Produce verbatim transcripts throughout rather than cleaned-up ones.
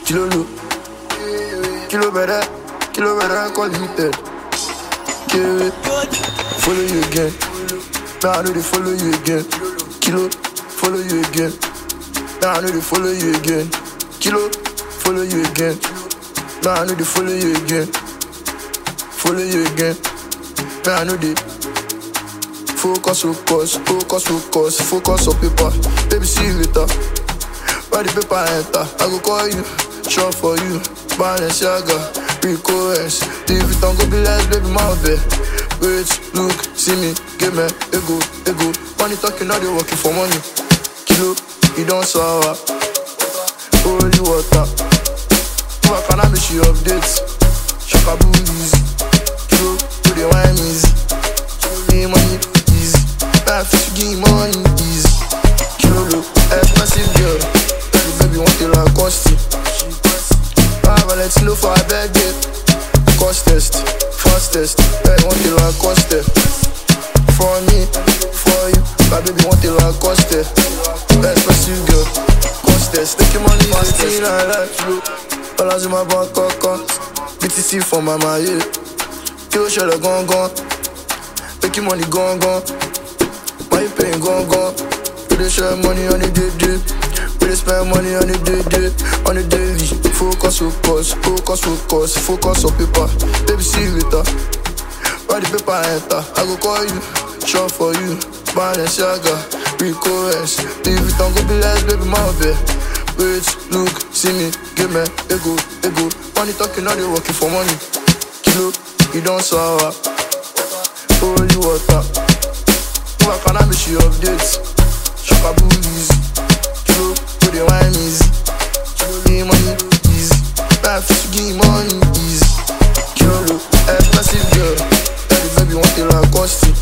Kilo low, kilo better, kilo better, call limited. Kill follow you again. Now I know they follow you again. Kilo, follow you again. Now I know they follow you again. Kilo, follow you again. Now I know they follow you again. Follow you again. Now I know they focus, focus, focus, focus, focus on paper. Baby, see you later. By the paper enter, I go call you, shop for you. Balenciaga, Rico S. Leave it on, go be less, baby, my bed. Wait, look, see me, give me, ego, ego. Money talking, now they working for money. Kilo, you don't sour. Holy water. Who can I make you updates? Shakabu easy. Kilo, do the wine easy. Give money easy. Life is give money easy. Kilo, look, expensive girl. Baby, baby, want it like cost it. I will let you know for a birthday. Cost test, fastest. Hey, want it like cost it. For me, for you. My baby want it like cost it. Expensive girl. Cost test. Take your money, fast in my life, bro. All in my bank account. B T C for my maye. Kill shell a gone gone. Make your money gone gone. Why you paying gone gone? We dey share money on the day day. We dey spend money on the day day. On the daily. Focus, focus, focus, focus, focus on paper. Baby, see you later. By the paper enter, I go call you, shop for you. Balenciaga, Rico S. Leave it on, go be less, baby, my bed. Wait, look, see me, give me, ego, ego. Money talking, now they working for money. Kilo, you don't sour. Holy water. Who can I make you updates? Shakabu easy. Kilo, do the wine easy. Give money easy. Life is give money easy. Kilo, expensive girl. Baby, baby, want it like cost it.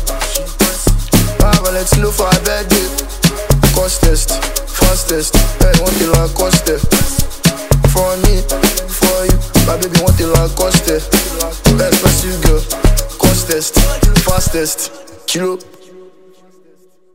I will let you know for a birthday. Cost test, fastest. Hey, want it like cost it. For me, for you. My baby want it like cost it. Expensive girl. Cost test, fastest. Kilo.